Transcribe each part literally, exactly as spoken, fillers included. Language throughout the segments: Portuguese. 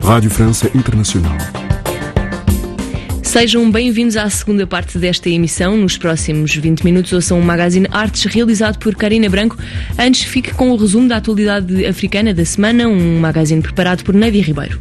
Rádio França Internacional. Sejam bem-vindos à segunda parte desta emissão. Nos próximos vinte minutos ouçam um magazine Artes realizado por Karina Branco. Antes, fique com o resumo da atualidade africana da semana, um magazine preparado por Nádia Ribeiro.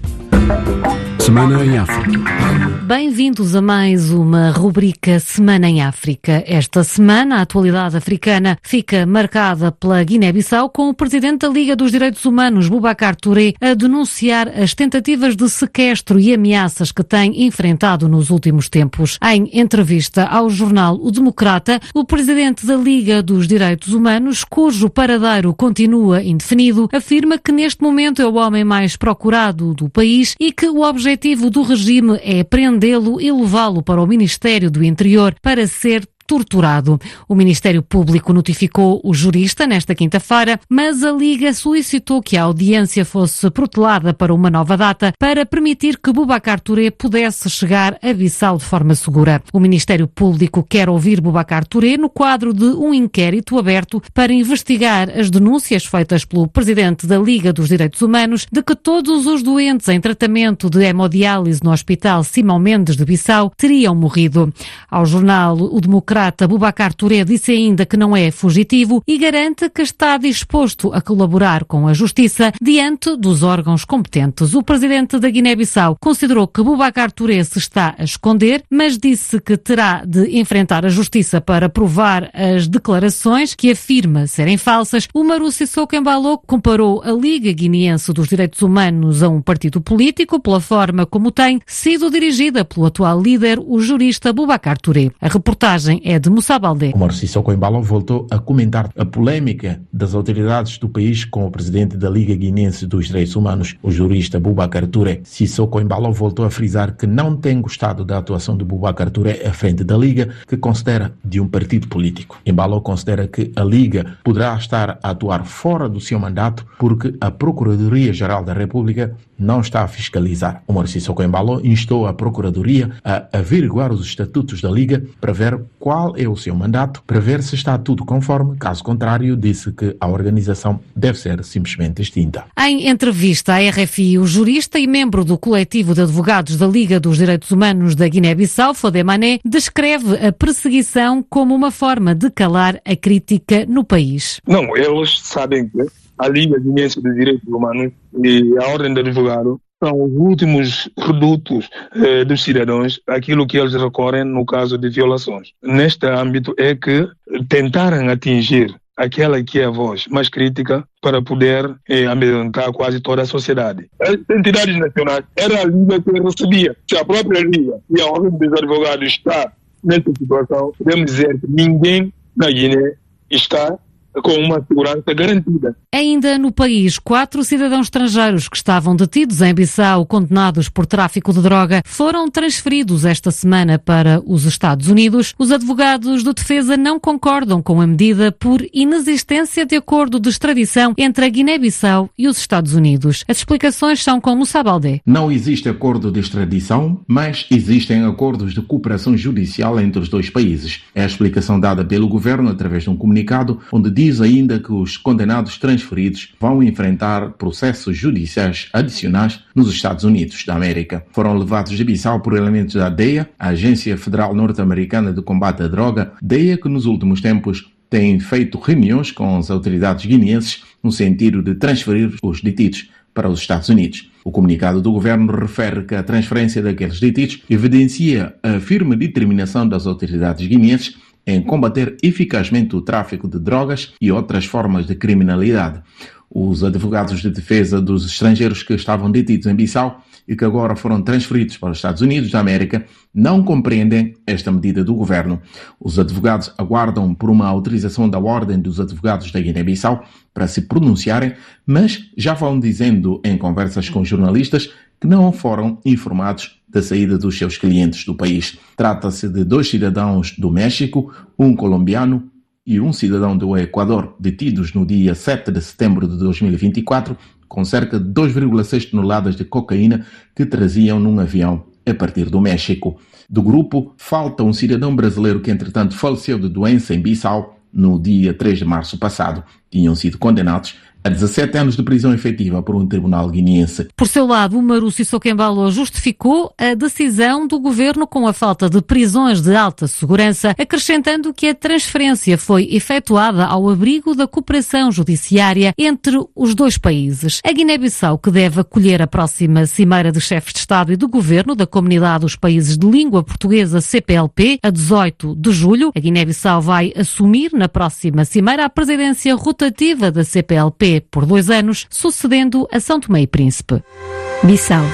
Semana em África. Bem-vindos a mais uma rubrica Semana em África. Esta semana, a atualidade africana fica marcada pela Guiné-Bissau, com o presidente da Liga dos Direitos Humanos, Boubacar Touré, a denunciar as tentativas de sequestro e ameaças que tem enfrentado nos últimos tempos. Em entrevista ao jornal O Democrata, o presidente da Liga dos Direitos Humanos, cujo paradeiro continua indefinido, afirma que neste momento é o homem mais procurado do país e que o objetivo do regime é prendê-lo e levá-lo para o Ministério do Interior para ser torturado. O Ministério Público notificou o jurista nesta quinta-feira, mas a Liga solicitou que a audiência fosse protelada para uma nova data para permitir que Boubacar Touré pudesse chegar a Bissau de forma segura. O Ministério Público quer ouvir Boubacar Touré no quadro de um inquérito aberto para investigar as denúncias feitas pelo presidente da Liga dos Direitos Humanos de que todos os doentes em tratamento de hemodiálise no Hospital Simão Mendes de Bissau teriam morrido. Ao jornal O Democrata, Boubacar Touré disse ainda que não é fugitivo e garante que está disposto a colaborar com a Justiça diante dos órgãos competentes. O presidente da Guiné-Bissau considerou que Boubacar Touré se está a esconder, mas disse que terá de enfrentar a Justiça para provar as declarações que afirma serem falsas. O Umaru Sissoko Embalo comparou a Liga Guineense dos Direitos Humanos a um partido político pela forma como tem sido dirigida pelo atual líder, o jurista Boubacar Touré. A reportagem é de Moussa Baldé. Umaru Sissoko Embalo voltou a comentar a polêmica das autoridades do país com o presidente da Liga Guinense dos Direitos Humanos, o jurista Boubacar Touré. Sissoko Embalo voltou a frisar que não tem gostado da atuação de Boubacar Touré à frente da Liga, que considera de um partido político. Embalo considera que a Liga poderá estar a atuar fora do seu mandato porque a Procuradoria-Geral da República não está a fiscalizar. Umaru Sissoko Embalo instou a Procuradoria a averiguar os estatutos da Liga para ver qual é o seu mandato, para ver se está tudo conforme. Caso contrário, disse que a organização deve ser simplesmente extinta. Em entrevista à R F I, o jurista e membro do coletivo de advogados da Liga dos Direitos Humanos da Guiné-Bissau, Fodé Mané, descreve a perseguição como uma forma de calar a crítica no país. Não, eles sabem que a Liga Guinense dos Direitos Humanos e a Ordem de Advogados são os últimos redutos eh, dos cidadãos, aquilo que eles recorrem no caso de violações. Neste âmbito é que tentaram atingir aquela que é a voz mais crítica para poder eh, amedrontar quase toda a sociedade. As entidades nacionais, era a Liga que recebia. Se a própria Liga e a Ordem dos Advogados está nessa situação, podemos dizer que ninguém na Guiné está com uma segurança garantida. Ainda no país, quatro cidadãos estrangeiros que estavam detidos em Bissau, condenados por tráfico de droga, foram transferidos esta semana para os Estados Unidos. Os advogados de defesa não concordam com a medida por inexistência de acordo de extradição entre a Guiné-Bissau e os Estados Unidos. As explicações são com Moussa Baldé. Não existe acordo de extradição, mas existem acordos de cooperação judicial entre os dois países. É a explicação dada pelo governo através de um comunicado onde diz Diz ainda que os condenados transferidos vão enfrentar processos judiciais adicionais nos Estados Unidos da América. Foram levados de Bissau por elementos da D E A, a Agência Federal Norte-Americana de Combate à Droga, D E A que nos últimos tempos tem feito reuniões com as autoridades guineenses no sentido de transferir os detidos para os Estados Unidos. O comunicado do governo refere que a transferência daqueles detidos evidencia a firme determinação das autoridades guineenses em combater eficazmente o tráfico de drogas e outras formas de criminalidade. Os advogados de defesa dos estrangeiros que estavam detidos em Bissau e que agora foram transferidos para os Estados Unidos da América não compreendem esta medida do governo. Os advogados aguardam por uma autorização da Ordem dos Advogados da Guiné-Bissau para se pronunciarem, mas já vão dizendo em conversas com jornalistas que não foram informados da saída dos seus clientes do país. Trata-se de dois cidadãos do México, um colombiano e um cidadão do Equador, detidos no dia sete de setembro de dois mil e vinte e quatro, com cerca de dois vírgula seis toneladas de cocaína que traziam num avião a partir do México. Do grupo, falta um cidadão brasileiro que, entretanto, faleceu de doença em Bissau no dia três de março passado. Tinham sido condenados a dezassete anos de prisão efetiva por um tribunal guineense. Por seu lado, Umaru Sissoko Embalo justificou a decisão do governo com a falta de prisões de alta segurança, acrescentando que a transferência foi efetuada ao abrigo da cooperação judiciária entre os dois países. A Guiné-Bissau, que deve acolher a próxima Cimeira de Chefes de Estado e de Governo da Comunidade dos Países de Língua Portuguesa C P L P, a dezoito de julho, a Guiné-Bissau vai assumir na próxima Cimeira a presidência rotativa da C P L P por dois anos, sucedendo a São Tomé e Príncipe. Bissau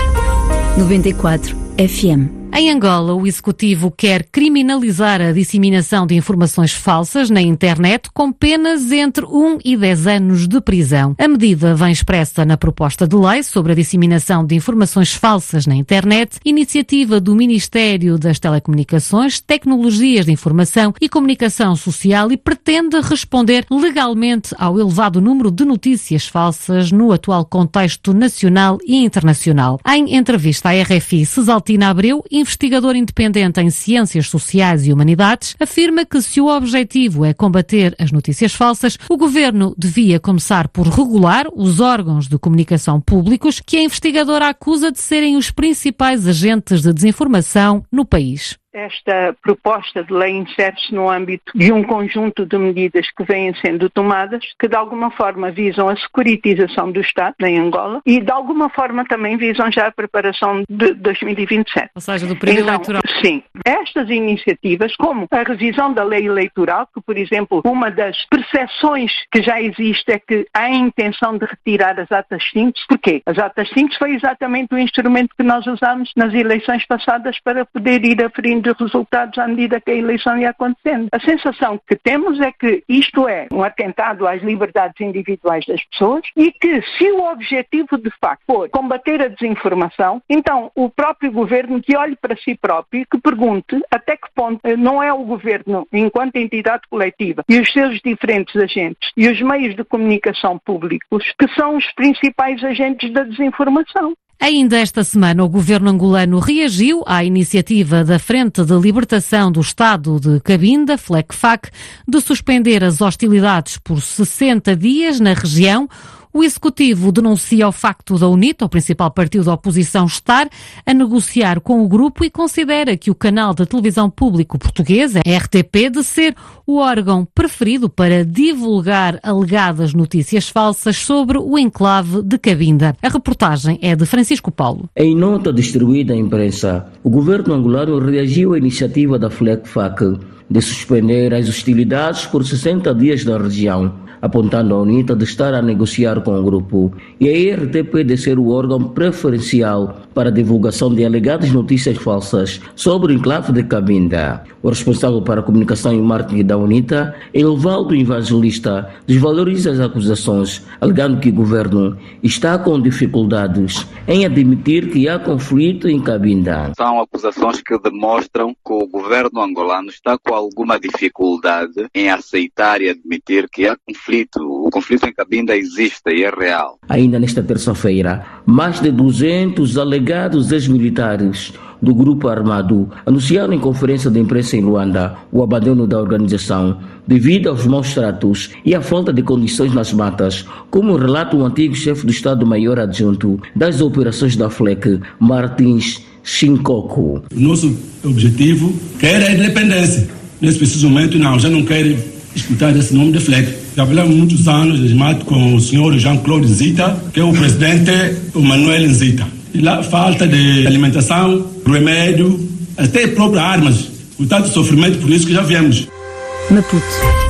noventa e quatro F M. Em Angola, o Executivo quer criminalizar a disseminação de informações falsas na internet com penas entre um e dez anos de prisão. A medida vem expressa na proposta de lei sobre a disseminação de informações falsas na internet, iniciativa do Ministério das Telecomunicações, Tecnologias de Informação e Comunicação Social, e pretende responder legalmente ao elevado número de notícias falsas no atual contexto nacional e internacional. Em entrevista à R F I, Cesaltina Abreu, investigador independente em Ciências Sociais e Humanidades, afirma que se o objetivo é combater as notícias falsas, o governo devia começar por regular os órgãos de comunicação públicos que a investigadora acusa de serem os principais agentes de desinformação no país. Esta proposta de lei insere-se no âmbito de um conjunto de medidas que vêm sendo tomadas, que de alguma forma visam a securitização do Estado em Angola e de alguma forma também visam já a preparação de dois mil e vinte e sete. Ou seja, do período então, eleitoral. Sim. Estas iniciativas, como a revisão da lei eleitoral, que, por exemplo, uma das percepções que já existe é que há a intenção de retirar as atas simples. Porquê? As atas simples foi exatamente o instrumento que nós usámos nas eleições passadas para poder ir aferindo de resultados à medida que a eleição ia acontecendo. A sensação que temos é que isto é um atentado às liberdades individuais das pessoas e que, se o objetivo de facto for combater a desinformação, então o próprio governo que olhe para si próprio e que pergunte até que ponto não é o governo, enquanto entidade coletiva, e os seus diferentes agentes e os meios de comunicação públicos que são os principais agentes da desinformação. Ainda esta semana, o governo angolano reagiu à iniciativa da Frente de Libertação do Estado de Cabinda, F L E C F A C, de suspender as hostilidades por sessenta dias na região. O Executivo denuncia o facto da UNITA, o principal partido da oposição, estar a negociar com o grupo e considera que o canal de televisão público português, a R T P, de ser o órgão preferido para divulgar alegadas notícias falsas sobre o enclave de Cabinda. A reportagem é de Francisco Paulo. Em nota distribuída à imprensa, o governo angolano reagiu à iniciativa da F L E C F A C de suspender as hostilidades por sessenta dias na região, apontando a UNITA de estar a negociar com o grupo e a R T P de ser o órgão preferencial para a divulgação de alegadas notícias falsas sobre o enclave de Cabinda. O responsável para a comunicação e marketing da UNITA, Evaldo Evangelista, desvaloriza as acusações, alegando que o governo está com dificuldades em admitir que há conflito em Cabinda. São acusações que demonstram que o governo angolano está com alguma dificuldade em aceitar e admitir que há conflito. O conflito em Cabinda existe e é real. Ainda nesta terça-feira, mais de duzentos alegados ex-militares do grupo armado anunciaram em conferência de imprensa em Luanda o abandono da organização devido aos maus tratos e à falta de condições nas matas, como relata o antigo chefe do Estado-Maior Adjunto das operações da F L E C, Martins Chinkoko. O nosso objetivo era a independência. Nesse preciso momento, não, já não quero escutar esse nome de F L E C. Trabalhamos muitos anos com o senhor Jean-Claude Nzita, que é o presidente Manuel Nzita. E lá falta de alimentação, remédio, até próprias armas. O tanto sofrimento, por isso que já viemos. Maputo,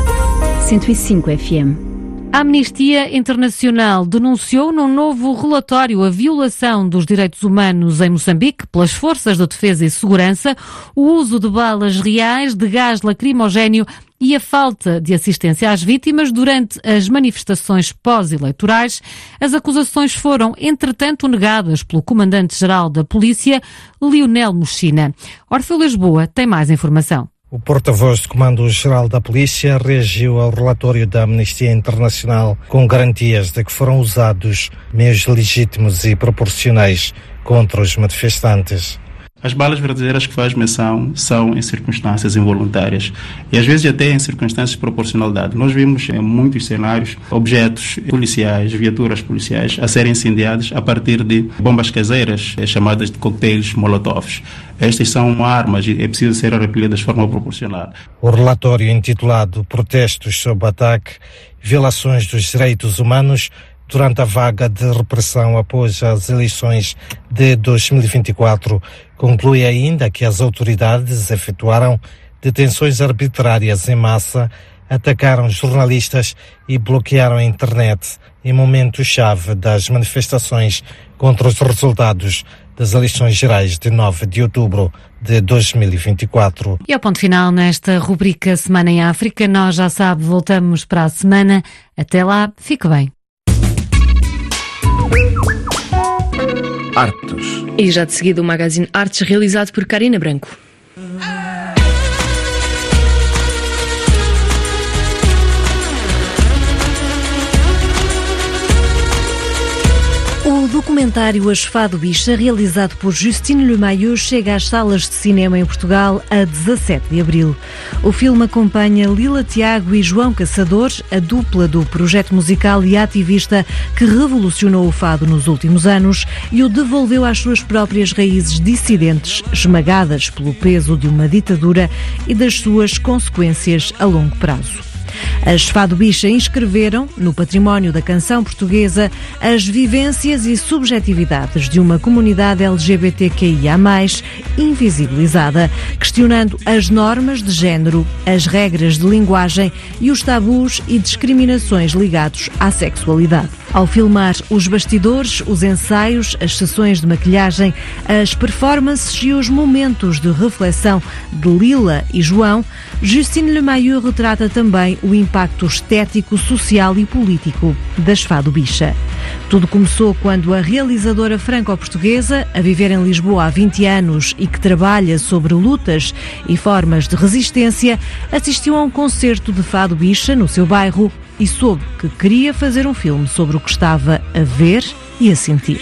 cento e cinco F M. A Amnistia Internacional denunciou num novo relatório a violação dos direitos humanos em Moçambique pelas forças de defesa e segurança, o uso de balas reais, de gás lacrimogéneo e a falta de assistência às vítimas durante as manifestações pós-eleitorais. As acusações foram, entretanto, negadas pelo comandante-geral da Polícia, Lionel Mochina. Orfeu Lisboa tem mais informação. O porta-voz do Comando-Geral da Polícia reagiu ao relatório da Amnistia Internacional com garantias de que foram usados meios legítimos e proporcionais contra os manifestantes. As balas verdadeiras que faz menção são em circunstâncias involuntárias e às vezes até em circunstâncias de proporcionalidade. Nós vimos em muitos cenários objetos policiais, viaturas policiais a serem incendiadas a partir de bombas caseiras, chamadas de coquetéis molotovs. Estas são armas e é preciso ser repelidas de forma proporcional. O relatório intitulado Protestos sob ataque, violações dos direitos humanos durante a vaga de repressão após as eleições de dois mil e vinte e quatro, conclui ainda que as autoridades efetuaram detenções arbitrárias em massa, atacaram jornalistas e bloquearam a internet em momentos-chave das manifestações contra os resultados das eleições gerais de nove de outubro de dois mil e vinte e quatro. E ao ponto final nesta rubrica Semana em África, nós já sabe, voltamos para a semana. Até lá, fique bem. Artes. E já de seguida o magazine Artes, realizado por Karina Branco. O documentário As Fado Bicha, realizado por Justine Lemahieu, chega às salas de cinema em Portugal a dezassete de abril. O filme acompanha Lila Tiago e João Caçador, a dupla do projeto musical e ativista que revolucionou o fado nos últimos anos e o devolveu às suas próprias raízes dissidentes, esmagadas pelo peso de uma ditadura e das suas consequências a longo prazo. As Fado Bicha inscreveram, no património da canção portuguesa, as vivências e subjetividades de uma comunidade L G B T Q I A mais, invisibilizada, questionando as normas de género, as regras de linguagem e os tabus e discriminações ligados à sexualidade. Ao filmar os bastidores, os ensaios, as sessões de maquilhagem, as performances e os momentos de reflexão de Lila e João, Justine Lemahieu retrata também o impacto estético, social e político das Fado Bicha. Tudo começou quando a realizadora franco-portuguesa, a viver em Lisboa há vinte anos e que trabalha sobre lutas e formas de resistência, assistiu a um concerto de Fado Bicha no seu bairro e soube que queria fazer um filme sobre o que estava a ver e a sentir.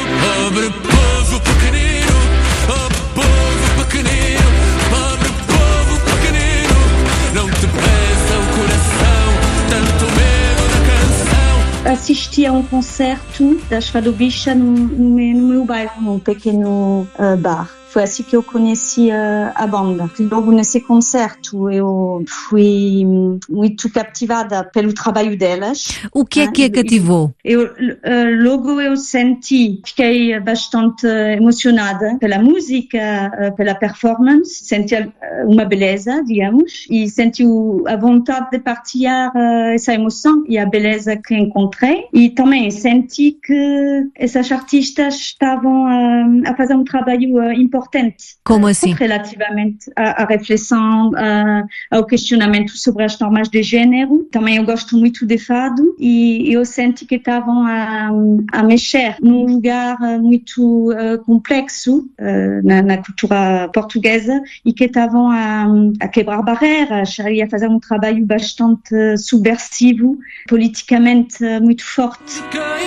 Assisti a um concerto das Fado Bicha no, no, meu, no meu bairro, num pequeno uh, bar. Foi assim que eu conheci a, a banda. Logo nesse concerto eu fui muito captivada pelo trabalho delas. O que é que a cativou? Eu, uh, logo eu senti, fiquei bastante emocionada pela música, uh, pela performance, senti uma beleza, digamos, e senti a vontade de partilhar uh, essa emoção e a beleza que encontrei. E também senti que essas artistas estavam uh, a fazer um trabalho uh, importante. Como assim? Relativamente à, à reflexão, à, ao questionamento sobre as normas de género. Também eu gosto muito de fado e eu senti que estavam a, a mexer num lugar muito uh, complexo uh, na, na cultura portuguesa e que estavam a, a quebrar barreiras e a fazer um trabalho bastante subversivo, politicamente uh, muito forte.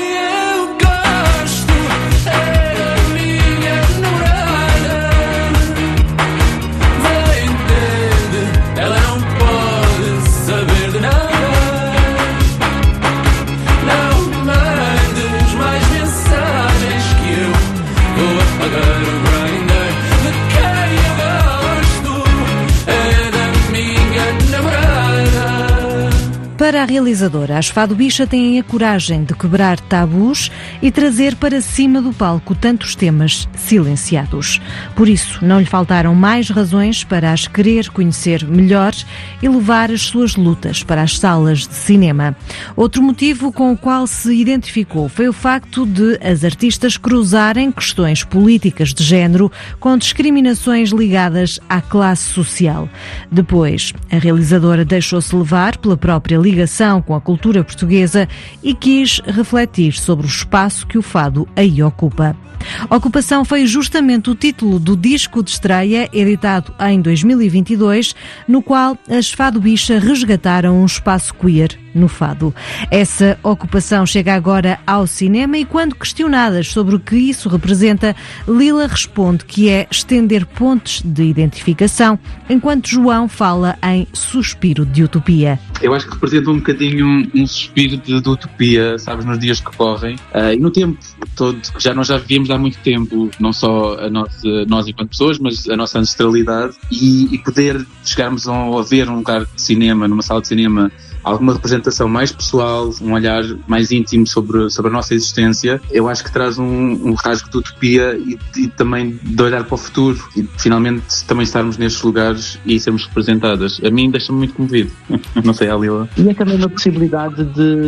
Para a realizadora, as Fado Bicha têm a coragem de quebrar tabus e trazer para cima do palco tantos temas silenciados. Por isso, não lhe faltaram mais razões para as querer conhecer melhor e levar as suas lutas para as salas de cinema. Outro motivo com o qual se identificou foi o facto de as artistas cruzarem questões políticas de género com discriminações ligadas à classe social. Depois, a realizadora deixou-se levar pela própria ligação com a cultura portuguesa e quis refletir sobre o espaço que o fado aí ocupa. Ocupação foi justamente o título do disco de estreia, editado em dois mil e vinte e dois, no qual as Fado Bicha resgataram um espaço queer no fado. Essa ocupação chega agora ao cinema e, quando questionadas sobre o que isso representa, Lila responde que é estender pontes de identificação, enquanto João fala em suspiro de utopia. Eu acho que representa um bocadinho um, um suspiro de, de utopia, sabes, nos dias que correm, uh, e no tempo todo, que já nós já vivíamos há muito tempo, não só a nossa, nós enquanto pessoas, mas a nossa ancestralidade, e, e poder chegarmos a, a ver um lugar de cinema, numa sala de cinema, alguma representação mais pessoal, um olhar mais íntimo sobre, sobre a nossa existência, eu acho que traz um, um rasgo de utopia e, e também de olhar para o futuro e finalmente também estarmos nestes lugares e sermos representadas. A mim deixa-me muito comovido. Não sei, a Lila. E é também uma possibilidade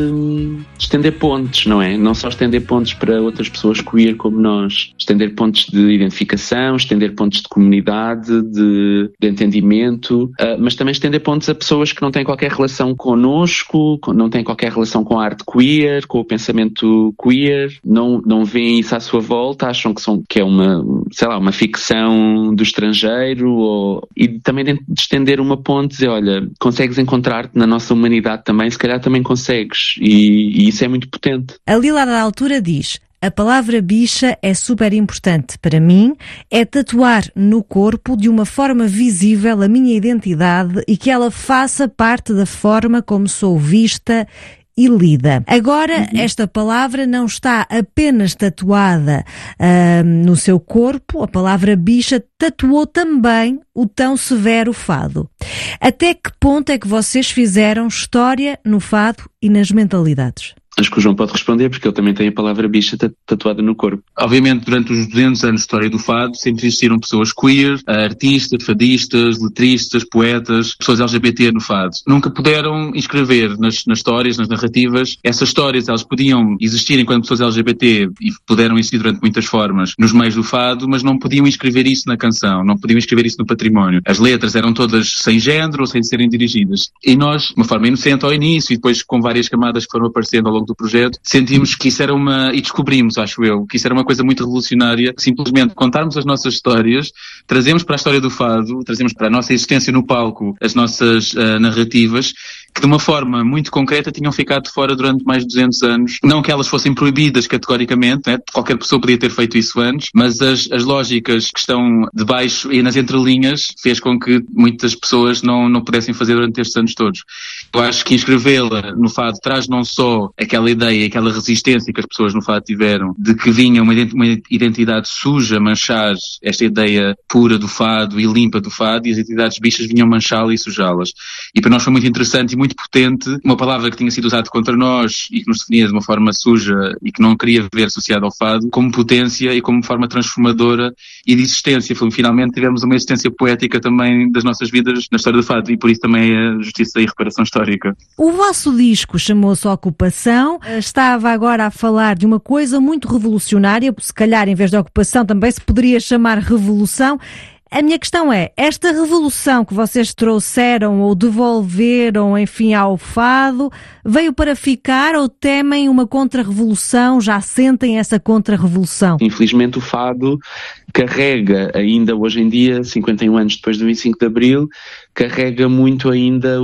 de estender pontes, não é? Não só estender pontes para outras pessoas queer como nós, estender pontes de identificação, estender pontes de comunidade, de, de entendimento, uh, mas também estender pontes a pessoas que não têm qualquer relação com connosco, não têm qualquer relação com a arte queer, com o pensamento queer, não, não veem isso à sua volta, acham que, são, que é uma, sei lá, uma ficção do estrangeiro, ou, e também de estender uma ponte, dizer, olha, consegues encontrar-te na nossa humanidade também, se calhar também consegues, e, e isso é muito potente. A Lila da altura diz: a palavra bicha é super importante para mim, é tatuar no corpo de uma forma visível a minha identidade e que ela faça parte da forma como sou vista e lida. Agora, uhum. esta palavra não está apenas tatuada uh, no seu corpo, a palavra bicha tatuou também o tão severo fado. Até que ponto é que vocês fizeram história no fado e nas mentalidades? Acho que o João pode responder, porque ele também tem a palavra bicha tatuada no corpo. Obviamente, durante os duzentos anos de história do fado, sempre existiram pessoas queer, artistas, fadistas, letristas, poetas, pessoas L G B T no fado. Nunca puderam inscrever nas, nas histórias, nas narrativas. Essas histórias, elas podiam existir enquanto pessoas L G B T e puderam existir durante muitas formas nos meios do fado, mas não podiam inscrever isso na canção, não podiam inscrever isso no património. As letras eram todas sem género ou sem serem dirigidas. E nós, de uma forma inocente ao início e depois com várias camadas que foram aparecendo ao longo do projeto, sentimos que isso era uma, e descobrimos, acho eu, que isso era uma coisa muito revolucionária, simplesmente contarmos as nossas histórias, trazemos para a história do fado, trazemos para a nossa existência no palco as nossas uh, narrativas, que de uma forma muito concreta tinham ficado fora durante mais de duzentos anos. Não que elas fossem proibidas categoricamente, né? Qualquer pessoa podia ter feito isso antes, mas as, as lógicas que estão debaixo e nas entrelinhas fez com que muitas pessoas não, não pudessem fazer durante estes anos todos. Eu acho que inscrevê-la no fado traz não só aquela ideia, aquela resistência que as pessoas no fado tiveram de que vinha uma identidade suja manchar esta ideia pura do fado e limpa do fado, e as identidades bichas vinham manchá-la e sujá-las. E para nós foi muito interessante e muito potente, uma palavra que tinha sido usada contra nós e que nos definia de uma forma suja e que não queria ver associada ao fado, como potência e como forma transformadora e de existência. Finalmente tivemos uma existência poética também das nossas vidas na história do fado, e por isso também é a justiça e reparação histórica. O vosso disco chamou-se Ocupação, estava agora a falar de uma coisa muito revolucionária, se calhar em vez de ocupação também se poderia chamar revolução. A minha questão é, esta revolução que vocês trouxeram ou devolveram, enfim, ao fado, veio para ficar ou temem uma contra-revolução, já sentem essa contra-revolução? Infelizmente o fado carrega ainda hoje em dia, cinquenta e um anos depois do vinte e cinco de Abril, carrega muito ainda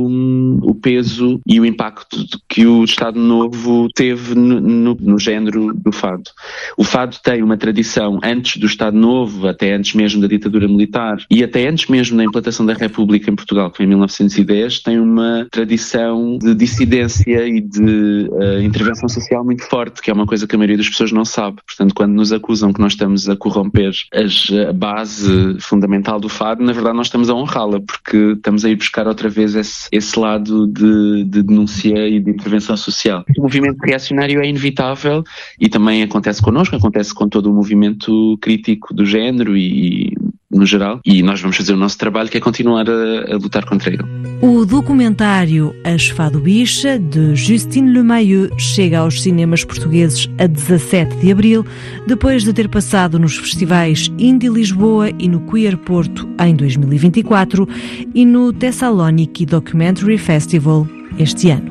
o, o peso e o impacto que o Estado Novo teve no, no, no género do fado. O fado tem uma tradição antes do Estado Novo, até antes mesmo da ditadura militar e até antes mesmo da implantação da República em Portugal, que foi em mil novecentos e dez, tem uma tradição de dissidência e de uh, intervenção social muito forte, que é uma coisa que a maioria das pessoas não sabe. Portanto, quando nos acusam que nós estamos a corromper as, a base fundamental do fado, na verdade nós estamos a honrá-la, porque estamos a ir buscar outra vez esse, esse lado de, de denúncia e de intervenção social. O movimento reacionário é inevitável e também acontece connosco, acontece com todo o movimento crítico do género e no geral, e nós vamos fazer o nosso trabalho, que é continuar a, a lutar contra ele. O documentário As Fado Bicha, de Justine Lemayeux, chega aos cinemas portugueses a dezassete de abril, depois de ter passado nos festivais Indie Lisboa e no Queer Porto em dois mil e vinte e quatro e no Thessaloniki Documentary Festival este ano.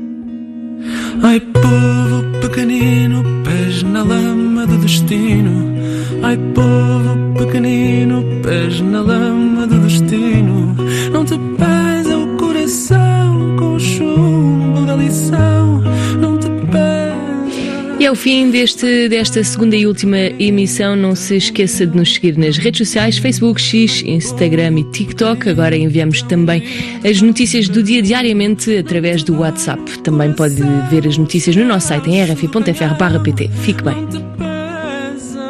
Ai, povo pequenino, pés na lama do destino. Ai, povo pequenino, pés na lama do destino. Não te pesa o coração com chumbo E é o fim deste, desta segunda e última emissão. Não se esqueça de nos seguir nas redes sociais, Facebook, X, Instagram e TikTok. Agora enviamos também as notícias do dia diariamente através do WhatsApp. Também pode ver as notícias no nosso site em r f ponto f r barra p t. Fique bem.